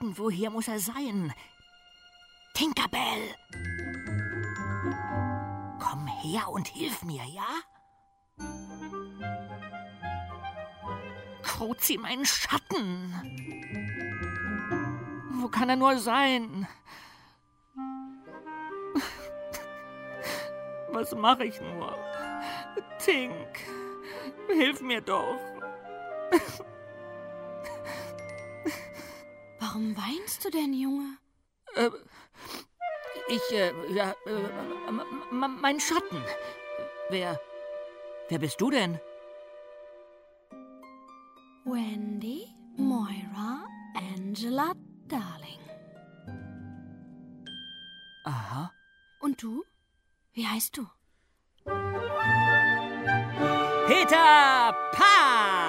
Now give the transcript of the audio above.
Irgendwo hier muss er sein. Tinkerbell! Komm her und hilf mir, ja? Kruzzi, mein Schatten! Wo kann er nur sein? Was mache ich nur? Tink, hilf mir doch. Warum weinst du denn, Junge? Mein Schatten. Wer bist du denn? Wendy, Moira, Angela, Darling. Aha. Und du? Wie heißt du? Peter Pan!